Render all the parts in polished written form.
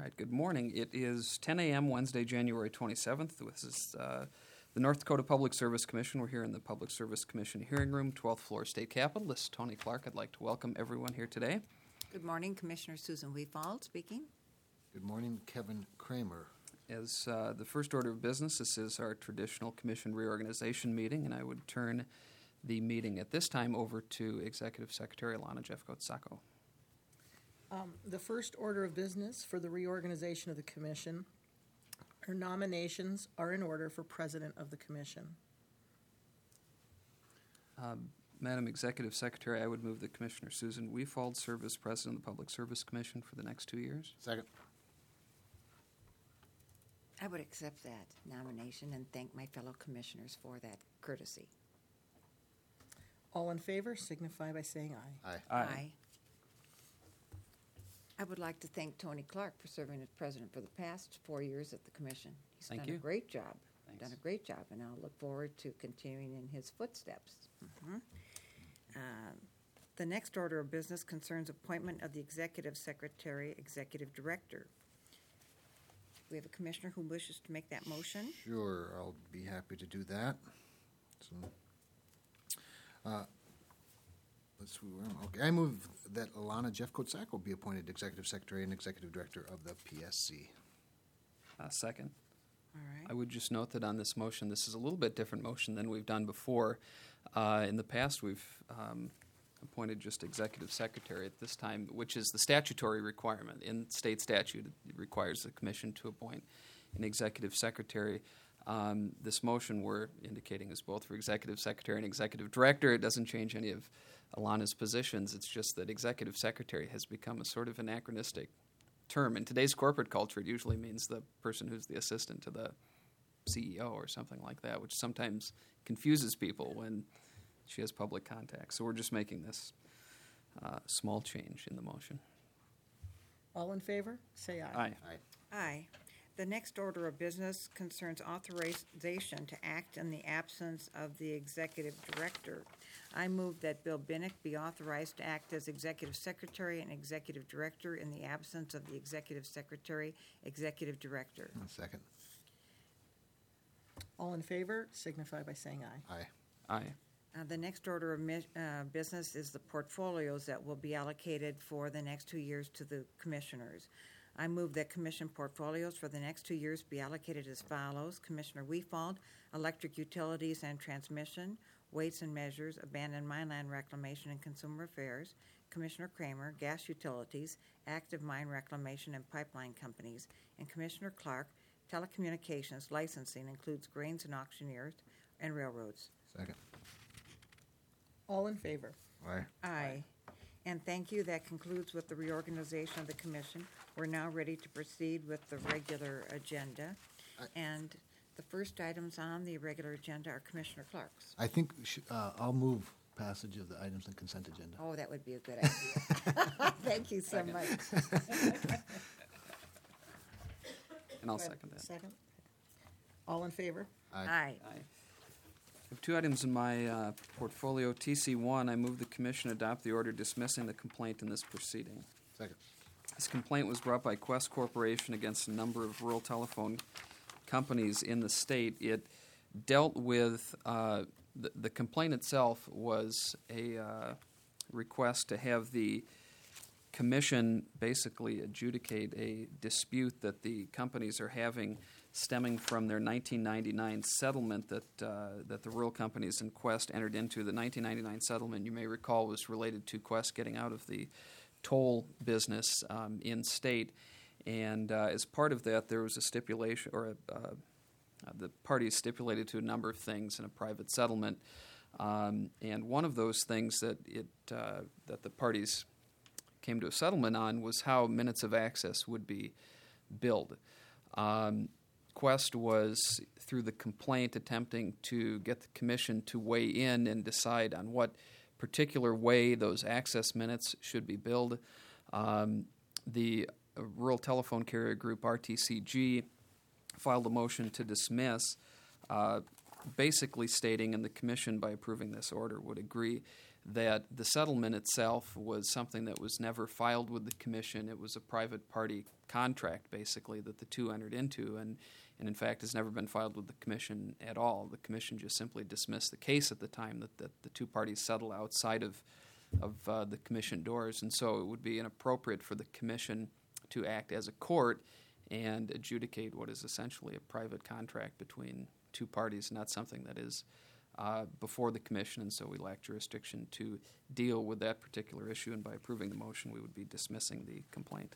right, good morning. It is 10 a.m. Wednesday, January 27th. This is the North Dakota Public Service Commission. We're here in the Public Service Commission hearing room, 12th floor, State Capitol. This is Tony Clark. I'd like to welcome everyone here today. Good morning, Commissioner Susan Weefald speaking. Good morning, Kevin Kramer. As the first order of business, this is our traditional commission reorganization meeting, and I would turn the meeting at this time over to Executive Secretary Alana Jeffcoat-Sacco. The first order of business for the reorganization of the commission, our nominations are in order for president of the commission. Madam Executive Secretary, I would move that Commissioner Susan Weefald serve as president of the Public Service Commission for the next 2 years. Second. I would accept that nomination and thank my fellow commissioners for that courtesy. All in favor signify by saying aye. Aye. I would like to thank Tony Clark for serving as president for the past 4 years at the commission. He's Thank done you. a great job. Thanks. Done a great job, and I'll look forward to continuing in his footsteps. The next order of business concerns appointment of the executive secretary, executive director. We have a commissioner who wishes to make that motion. Sure, I'll be happy to do that. So, let's see where I'm. Okay, I move that Alana Jeffcoat-Sacco be appointed executive secretary and executive director of the PSC. Second. All right. I would just note that on this motion, this is a little bit different motion than we've done before. In the past, we've appointed just executive secretary at this time, which is the statutory requirement. In state statute, it requires the commission to appoint an executive secretary. This motion we're indicating is both for executive secretary and executive director. It doesn't change any of Alana's positions. It's just that executive secretary has become a sort of anachronistic term. In today's corporate culture, it usually means the person who's the assistant to the CEO or something like that, which sometimes confuses people when she has public contact. So we're just making this small change in the motion. All in favor say aye. Aye. Aye. The next order of business concerns authorization to act in the absence of the executive director. I move that Bill Binnick be authorized to act as executive secretary and executive director in the absence of the executive secretary, executive director. Second. All in favor signify by saying aye. Aye. Aye. The next order of business is the portfolios that will be allocated for the next 2 years to the commissioners. I move that commission portfolios for the next 2 years be allocated as follows. Commissioner Weefald, electric utilities and transmission, weights and measures, abandoned mine land reclamation and consumer affairs. Commissioner Kramer, gas utilities, active mine reclamation and pipeline companies. And Commissioner Clark, telecommunications licensing includes grains and auctioneers and railroads. Second. All in favor. Aye. Aye. And thank you. That concludes with the reorganization of the commission. We're now ready to proceed with the regular agenda. And the first items on the regular agenda are Commissioner Clark's. I think I'll move passage of the items on consent agenda. Oh, that would be a good idea. Thank you so much. And I'll second that. Second. All in favor? Aye. Aye. I have 2 items in my portfolio. TC1, I move the commission adopt the order dismissing the complaint in this proceeding. Second. This complaint was brought by Quest Corporation against a number of rural telephone companies in the state. It dealt with, the complaint itself was a request to have the commission basically adjudicate a dispute that the companies are having stemming from their 1999 settlement that the rural companies and Quest entered into. The 1999 settlement, you may recall, was related to Quest getting out of the toll business in state. And as part of that, there was a stipulation, or the parties stipulated to a number of things in a private settlement. And one of those things that the parties came to a settlement on was how minutes of access would be billed. Quest was, through the complaint, attempting to get the commission to weigh in and decide on what particular way those access minutes should be billed. The Rural Telephone Carrier Group, RTCG, filed a motion to dismiss, basically stating, and the commission, by approving this order, would agree that the settlement itself was something that was never filed with the commission. It was a private party contract, basically, that the two entered into, and in fact has never been filed with the commission at all. The commission just simply dismissed the case at the time that the two parties settled outside of the commission doors, and so it would be inappropriate for the commission to act as a court and adjudicate what is essentially a private contract between two parties, not something that is before the commission, and so we lack jurisdiction to deal with that particular issue, and by approving the motion, we would be dismissing the complaint.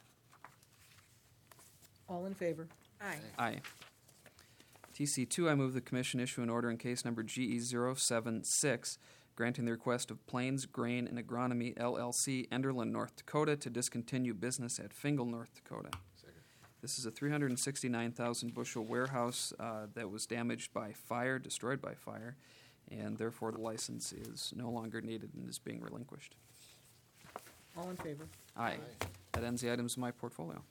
All in favor? Aye. Aye. TC2, I move the commission issue an order in case number GE076, granting the request of Plains Grain and Agronomy, LLC, Enderlin, North Dakota, to discontinue business at Fingal, North Dakota. This is a 369,000 bushel warehouse that was damaged by fire, destroyed by fire, and therefore the license is no longer needed and is being relinquished. All in favor? Aye. That ends the items in my portfolio.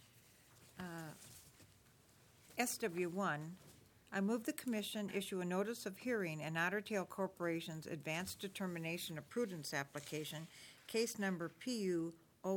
SW1, I move the commission issue a notice of hearing in Otter Tail Corporation's Advanced Determination of Prudence application, case number PU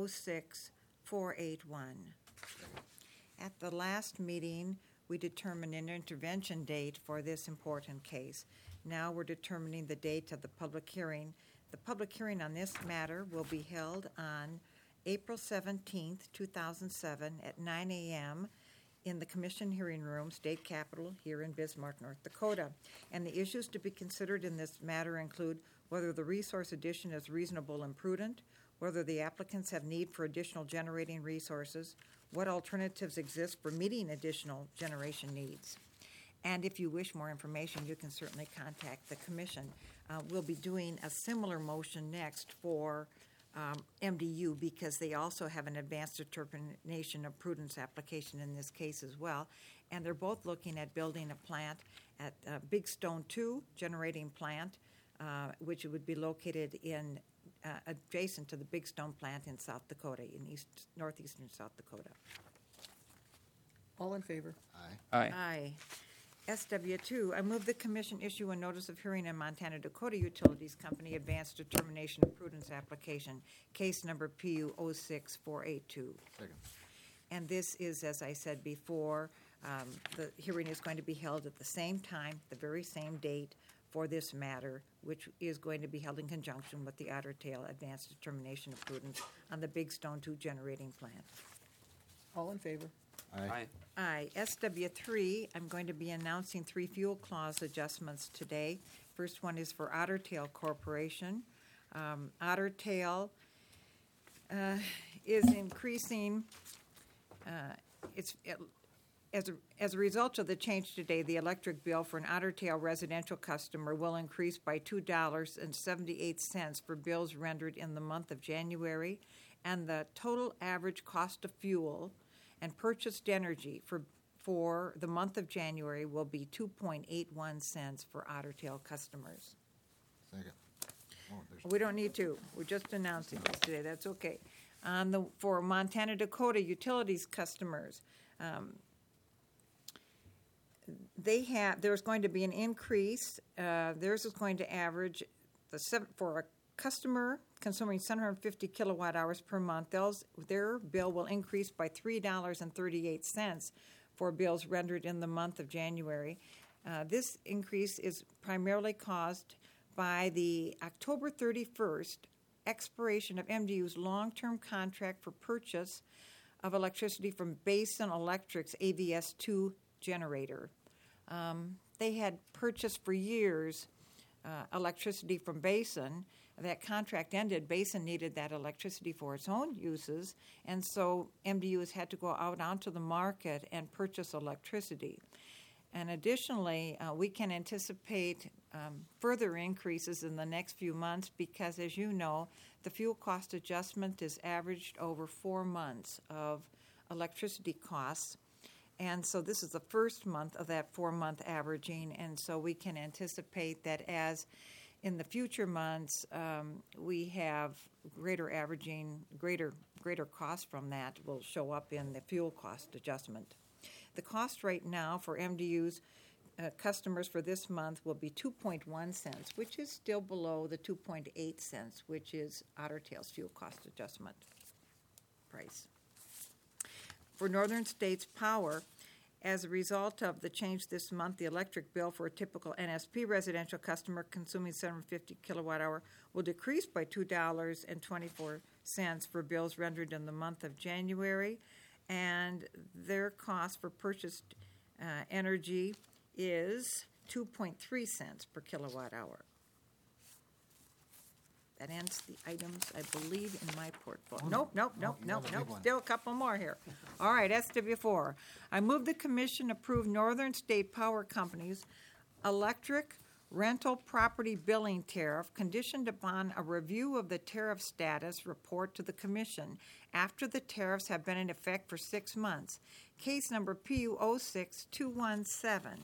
06481. At the last meeting, we determined an intervention date for this important case. Now we're determining the date of the public hearing. The public hearing on this matter will be held on April 17th, 2007 at 9 a.m. in the Commission Hearing Room, State Capitol, here in Bismarck, North Dakota. And the issues to be considered in this matter include whether the resource addition is reasonable and prudent, whether the applicants have need for additional generating resources, what alternatives exist for meeting additional generation needs. And if you wish more information, you can certainly contact the Commission. We'll be doing a similar motion next for MDU because they also have an advanced determination of prudence application in this case as well. And they're both looking at building a plant at Big Stone 2 generating plant, which would be located in adjacent to the Big Stone plant in South Dakota, in northeastern South Dakota. All in favor? Aye. Aye. Aye. SW2, I move the commission issue a notice of hearing in Montana Dakota Utilities Company Advanced Determination of Prudence application, case number PU 06482. Second. And this is, as I said before, the hearing is going to be held at the same time, the very same date for this matter, which is going to be held in conjunction with the Otter Tail Advanced Determination of Prudence on the Big Stone 2 generating plant. All in favor? Aye. Aye. SW3, I'm going to be announcing 3 fuel clause adjustments today. First one is for Otter Tail Corporation. Otter Tail is increasing, as a result of the change today, the electric bill for an Otter Tail residential customer will increase by $2.78 for bills rendered in the month of January, and the total average cost of fuel and purchased energy for the month of January will be 2.81 cents for Otter Tail customers. Second. Oh, there's We don't need to. We're just announcing this today. That's okay. For Montana Dakota Utilities customers, there's going to be an increase. Theirs is going to average for a customer consuming 750 kilowatt hours per month. Their bill will increase by $3.38 for bills rendered in the month of January. This increase is primarily caused by the October 31st expiration of MDU's long-term contract for purchase of electricity from Basin Electric's AVS2 generator. They had purchased for years electricity from Basin. That contract ended. Basin needed that electricity for its own uses, and so MDU has had to go out onto the market and purchase electricity. And additionally, we can anticipate further increases in the next few months because, as you know, the fuel cost adjustment is averaged over 4 months of electricity costs. And so this is the first month of that 4-month averaging, and so we can anticipate that as in the future months we have greater averaging, greater cost from that will show up in the fuel cost adjustment. The cost right now for MDU's customers for this month will be 2.1 cents, which is still below the 2.8 cents, which is Otter Tail's fuel cost adjustment price. For Northern States Power, as a result of the change this month, the electric bill for a typical NSP residential customer consuming 750 kilowatt hour will decrease by $2.24 for bills rendered in the month of January, and their cost for purchased energy is 2.3 cents per kilowatt hour. That ends the items, I believe, in my portfolio. Nope. you have a big one. Still a couple more here. All right, SW4. I move the commission approve Northern State Power Company's electric rental property billing tariff conditioned upon a review of the tariff status report to the commission after the tariffs have been in effect for 6 months. Case number PU 06217.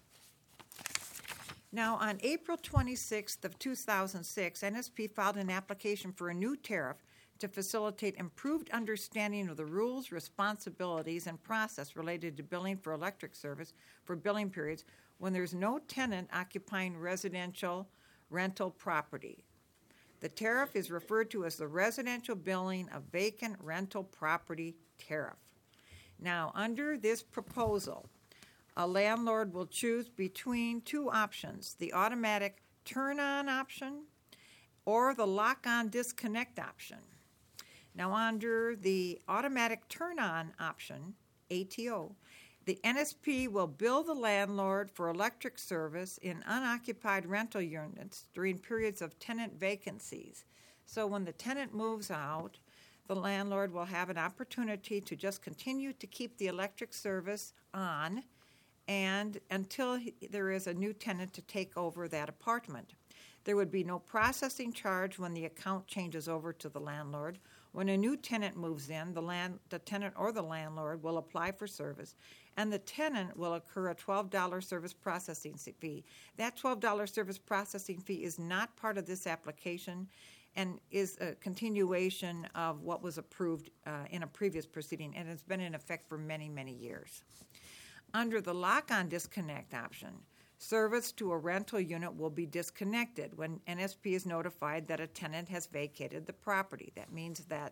Now, on April 26th of 2006, NSP filed an application for a new tariff to facilitate improved understanding of the rules, responsibilities, and process related to billing for electric service for billing periods when there's no tenant occupying residential rental property. The tariff is referred to as the Residential Billing of Vacant Rental Property Tariff. Now, under this proposal, a landlord will choose between two options, the automatic turn-on option or the lock-on disconnect option. Now, under the automatic turn-on option, ATO, the NSP will bill the landlord for electric service in unoccupied rental units during periods of tenant vacancies. So when the tenant moves out, the landlord will have an opportunity to just continue to keep the electric service on and until there is a new tenant to take over that apartment. There would be no processing charge when the account changes over to the landlord. When a new tenant moves in, the tenant or the landlord will apply for service, and the tenant will incur a $12 service processing fee. That $12 service processing fee is not part of this application and is a continuation of what was approved in a previous proceeding, and it's been in effect for many, many years. Under the lock-on disconnect option, service to a rental unit will be disconnected when NSP is notified that a tenant has vacated the property. That means that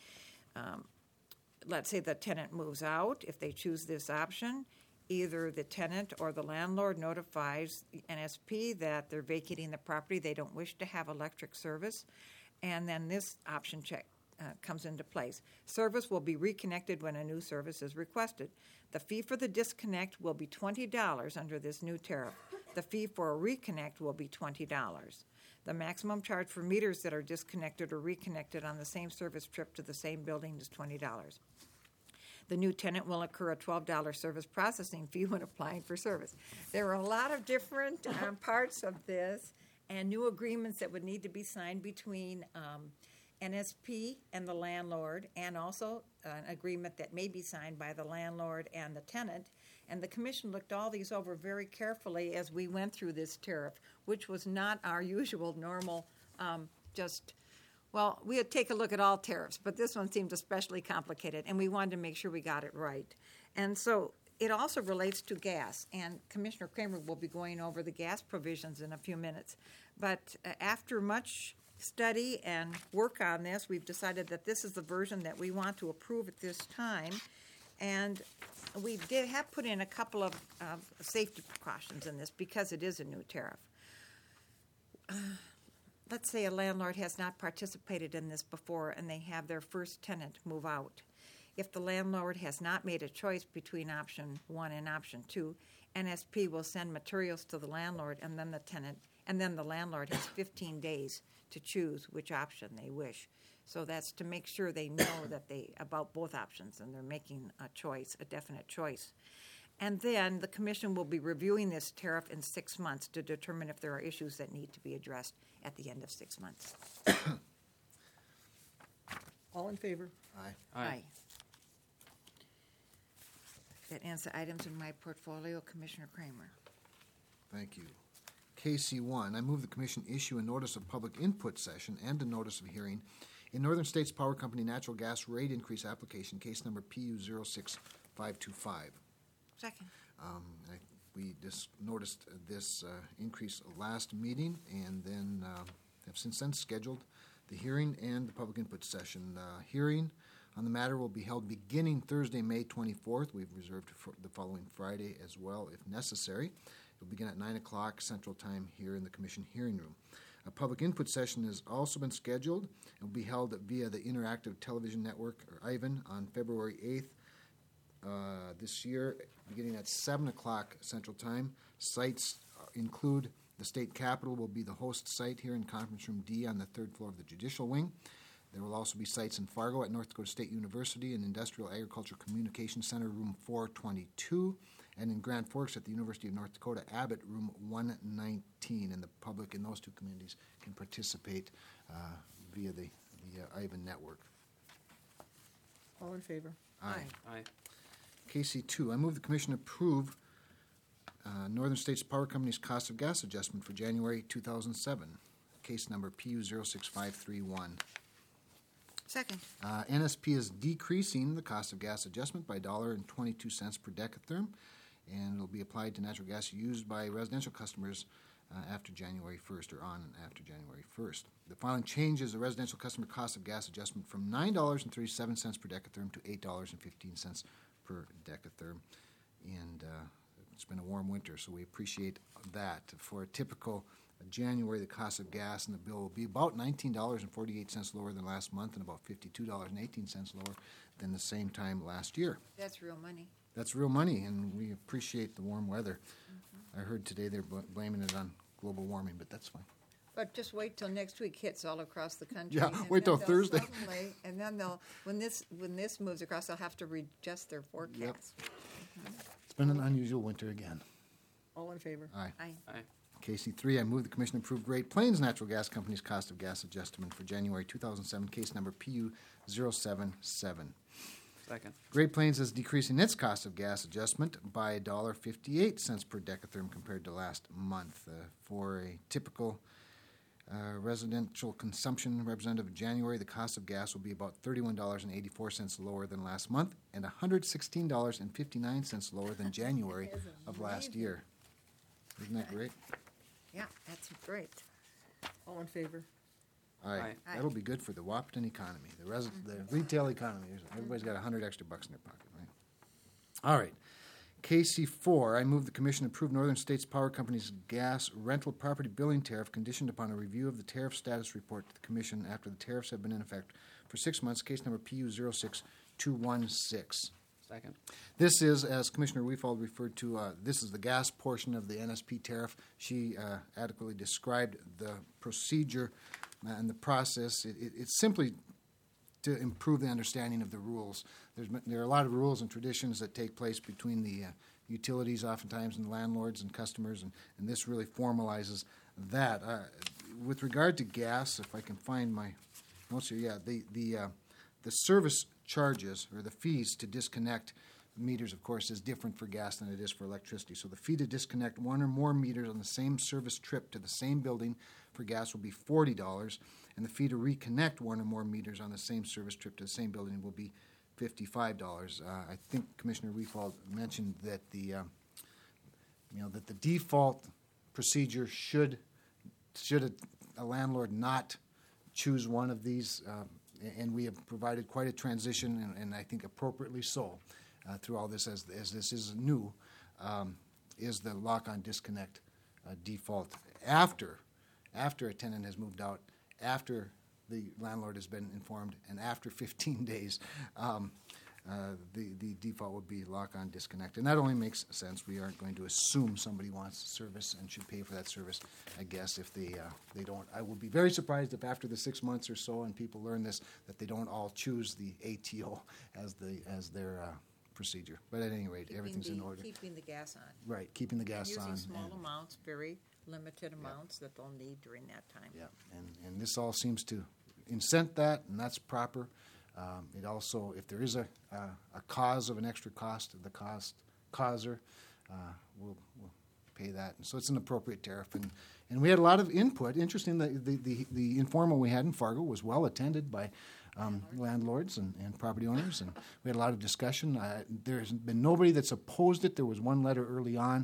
let's say the tenant moves out. If they choose this option, either the tenant or the landlord notifies the NSP that they're vacating the property, they don't wish to have electric service, and then this option check comes into place. Service will be reconnected when a new service is requested. The fee for the disconnect will be $20 under this new tariff. The fee for a reconnect will be $20. The maximum charge for meters that are disconnected or reconnected on the same service trip to the same building is $20. The new tenant will incur a $12 service processing fee when applying for service. There are a lot of different parts of this and new agreements that would need to be signed between NSP and the landlord, and also an agreement that may be signed by the landlord and the tenant. And the commission looked all these over very carefully as we went through this tariff, which was not our usual normal we would take a look at all tariffs, but this one seemed especially complicated, and we wanted to make sure we got it right. And so it also relates to gas, and Commissioner Kramer will be going over the gas provisions in a few minutes. But after much study and work on this, we've decided that this is the version that we want to approve at this time. And we have put in a couple of safety precautions in this because it is a new tariff. Let's say a landlord has not participated in this before and they have their first tenant move out. If the landlord has not made a choice between option 1 and option 2, NSP will send materials to the landlord and then the landlord has 15 days to choose which option they wish. So that's to make sure they know about both options and they're making a choice, a definite choice. And then the commission will be reviewing this tariff in 6 months to determine if there are issues that need to be addressed at the end of 6 months. All in favor? Aye. That ends the items in my portfolio. Commissioner Kramer. Thank you. KC1, I move the commission issue a notice of public input session and a notice of hearing in Northern States Power Company natural gas rate increase application, case number PU 06525. Second. I We just noticed this increase last meeting, and then have since then scheduled the hearing and the public input session. The hearing on the matter will be held beginning Thursday, May 24th. We've reserved for the following Friday as well, if necessary. It will begin at 9 o'clock Central Time here in the Commission hearing room. A public input session has also been scheduled. It will be held via the Interactive Television Network, or IVAN, on February 8th this year, beginning at 7 o'clock Central Time. Sites include the State Capitol will be the host site here in Conference Room D on the third floor of the Judicial Wing. There will also be sites in Fargo at North Dakota State University and Industrial Agriculture Communication Center, Room 422, and in Grand Forks at the University of North Dakota, Abbott, Room 119. And the public in those two communities can participate via the IVAN network. All in favor? Aye. Aye. KC2, I move the Commission approve Northern States Power Company's cost of gas adjustment for January 2007, case number PU 06531. Second. NSP is decreasing the cost of gas adjustment by $1.22 per decatherm, and it will be applied to natural gas used by residential customers after January 1st or on and after January 1st. The following changes the residential customer cost of gas adjustment from $9.37 per decatherm to $8.15 per decatherm. And it's been a warm winter, so we appreciate that. For a typical January, the cost of gas in the bill will be about $19.48 lower than last month and about $52.18 lower than the same time last year. That's real money. That's real money, and we appreciate the warm weather. I heard today they're blaming it on global warming, but that's fine. But just wait till next week hits all across the country. Yeah, and wait till then they'll Thursday. suddenly- and then they'll, when this moves across, they'll have to readjust their forecast. It's been an unusual winter again. All in favor? Aye. Aye. Aye. KC3, I move the Commission approve Great Plains Natural Gas Company's cost of gas adjustment for January 2007, case number PU 077. Second. Great Plains is decreasing its cost of gas adjustment by $1.58 per decatherm compared to last month. For a typical residential consumption representative of January, the cost of gas will be about $31.84 lower than last month and $116.59 lower than January of last year. Isn't that great? Yeah, that's great. All in favor? Aye. Aye. That'll be good for the Wahpeton economy, the retail economy. Everybody's got $100 extra bucks in their pocket, right? All right. KC4, I move the Commission approve Northern States Power Company's gas rental property billing tariff conditioned upon a review of the tariff status report to the Commission after the tariffs have been in effect for 6 months, case number PU 06216. Second. This is, as Commissioner Weefald referred to, this is the gas portion of the NSP tariff. She adequately described the procedure and the process. It's simply to improve the understanding of the rules. There are a lot of rules and traditions that take place between the utilities oftentimes and the landlords and customers, and this really formalizes that. With regard to gas, if I can find my notes here, the service charges or the fees to disconnect meters, of course, is different for gas than it is for electricity. So the fee to disconnect one or more meters on the same service trip to the same building for gas will be $40, and the fee to reconnect one or more meters on the same service trip to the same building will be $55. I think Commissioner Weefald mentioned that the default procedure should a landlord not choose one of these. And we have provided quite a transition, and I think appropriately so, through all this, as this is new, is the lock-on disconnect default after a tenant has moved out, after the landlord has been informed, and after 15 days, the default would be lock-on disconnect. And that only makes sense. We aren't going to assume somebody wants service and should pay for that service, I guess, if they don't. I will be very surprised if after the 6 months or so and people learn this, that they don't all choose the ATO as their procedure. But at any rate, everything's in order. Keeping the gas on. Right, keeping the gas on. Using small amounts, very limited amounts that they'll need during that time. Yeah, and this all seems to incent that, and that's proper. It also, if there is a cause of an extra cost, the causer will pay that. And so it's an appropriate tariff. And we had a lot of input. Interesting that the informal we had in Fargo was well attended by landlords and property owners, and we had a lot of discussion. There's been nobody that's opposed it. There was one letter early on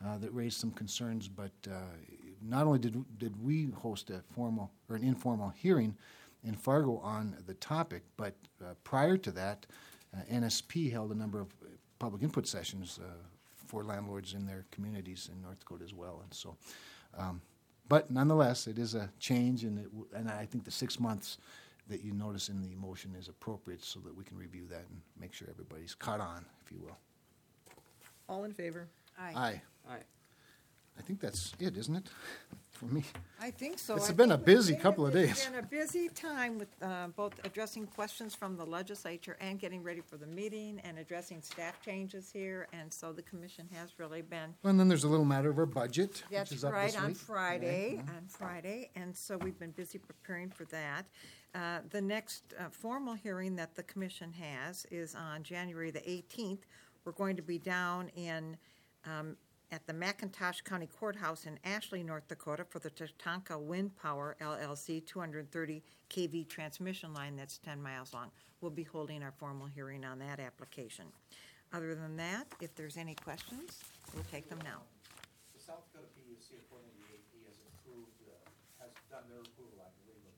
that raised some concerns, but not only did we host a formal or an informal hearing in Fargo on the topic, but prior to that, NSP held a number of public input sessions for landlords in their communities in North Dakota as well. And so, but nonetheless, it is a change, and I think the 6 months that you notice in the motion is appropriate so that we can review that and make sure everybody's caught on, if you will. All in favor? Aye. Aye. I think that's it, isn't it, for me? I think so. It's I been a think busy couple of days. It's been a busy time with both addressing questions from the legislature and getting ready for the meeting and addressing staff changes here, and so the commission has really been. Well, and then there's a little matter of our budget, which That's is up right, this on week. Friday, and so we've been busy preparing for that. The next formal hearing that the commission has is on January the 18th. We're going to be down in at the McIntosh County Courthouse in Ashley, North Dakota for the Tatanka Wind Power LLC 230 kV transmission line that's 10 miles long. We'll be holding our formal hearing on that application. Other than that, if there's any questions, we'll take them now. The South Dakota PUC, according to the AP, has approved, has done their approval, I believe, of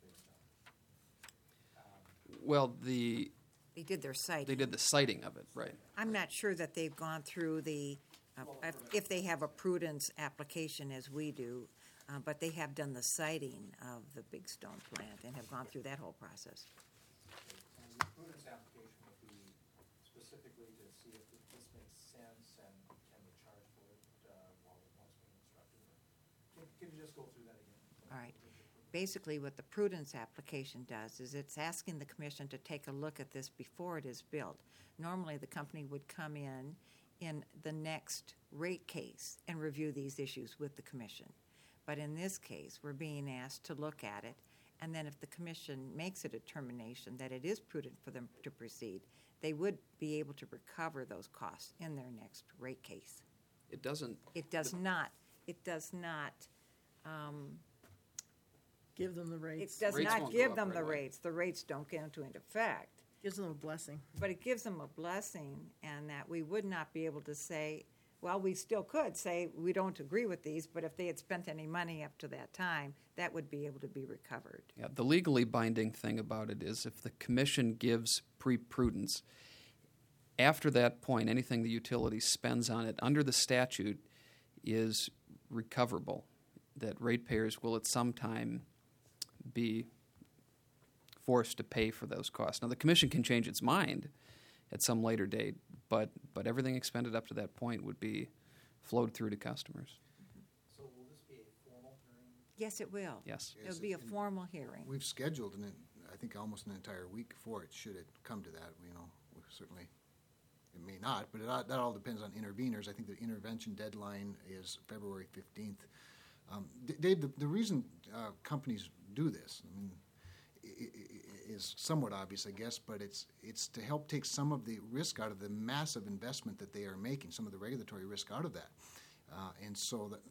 this now. Well, they They did their citing. did the citing of it, right? I'm not sure that they've gone through the, if they have a prudence application as we do, but they have done the citing of the Big Stone plant and have gone through that whole process. And the prudence application would be specifically to see if this makes sense and can we charge for it while once being instructed. Can you just go through that again? All right. Basically, what the prudence application does is it's asking the commission to take a look at this before it is built. Normally, the company would come in the next rate case and review these issues with the commission. But in this case, we're being asked to look at it, and then if the commission makes a determination that it is prudent for them to proceed, they would be able to recover those costs in their next rate case. It doesn't. It does not. Give them the It rates. does Rates not won't give go up them right the away. rates. The rates don't go into effect. Gives them a blessing. But it gives them a blessing, and that we would not be able to say, well, we still could say we don't agree with these, but if they had spent any money up to that time, that would be able to be recovered. Yeah, the legally binding thing about it is if the commission gives pre-prudence, after that point, anything the utility spends on it under the statute is recoverable, that ratepayers will at some time be forced to pay for those costs. Now, the commission can change its mind at some later date, but everything expended up to that point would be flowed through to customers. So will this be a formal hearing? Yes, it will. Yes. It'll be a formal hearing. We've scheduled, I think, almost an entire week for it, should it come to that. We certainly, it may not, but that all depends on interveners. I think the intervention deadline is February 15th. Dave, the reason companies do this, is somewhat obvious, I guess, but it's to help take some of the risk out of the massive investment that they are making, some of the regulatory risk out of that, and so that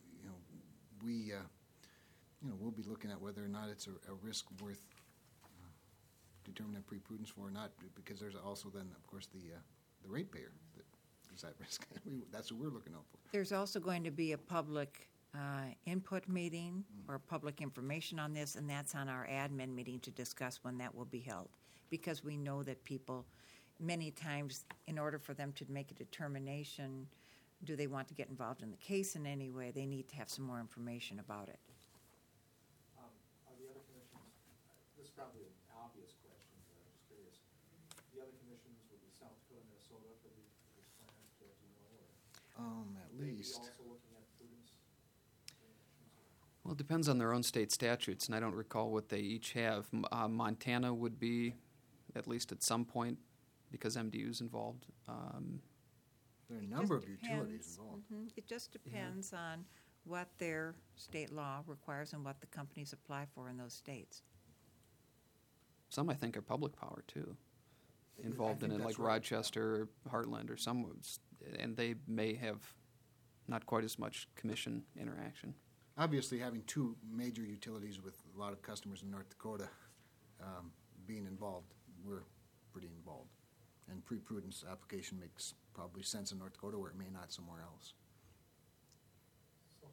we'll be looking at whether or not it's a risk worth determining pre-prudence for or not, because there's also then, of course, the ratepayer that is at risk. That's what we're looking out for. There's also going to be a public input meeting or public information on this, and that's on our admin meeting to discuss when that will be held. Because we know that people, many times, in order for them to make a determination, do they want to get involved in the case in any way, they need to have some more information about it. Are the other commissions, this is probably an obvious question, but I'm just curious. The other commissions would be South Dakota, Minnesota for this plant, do you know, or At maybe least. also looking at prudence? Well, it depends on their own state statutes, and I don't recall what they each have. Montana would be, at least at some point, because MDU is involved. There are a number of utilities involved. It just depends on what their state law requires and what the companies apply for in those states. Some, I think, are public power, too, involved in think it, that's like right. Rochester, Heartland, or some, and they may have not quite as much commission interaction. Obviously, having two major utilities with a lot of customers in North Dakota being involved, we're pretty involved. And pre-prudence application makes probably sense in North Dakota where it may not somewhere else.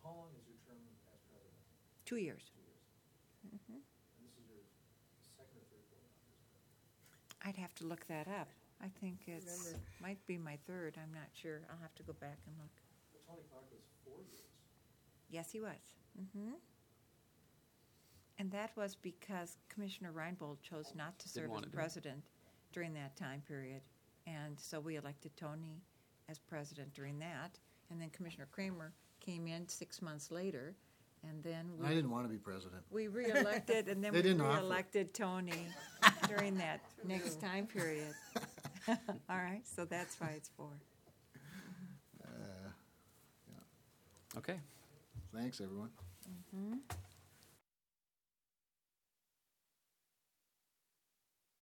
how long is your term as president? 2 years. 2 years. And this is your second or third go around, isn't it? I'd have to look that up. I think it's, Remember- might be my third, I'm not sure. I'll have to go back and look. But Tony Clark was 4 years. Yes, he was. And that was because Commissioner Reinbold chose not to serve want as to do it. president during that time period. And so we elected Tony as president during that. And then Commissioner Kramer came in 6 months later. And then I didn't want to be president. we re-elected, and then They we didn't offer. re-elected Tony during that next time period. All right, so that's why it's 4. Okay. Thanks, everyone.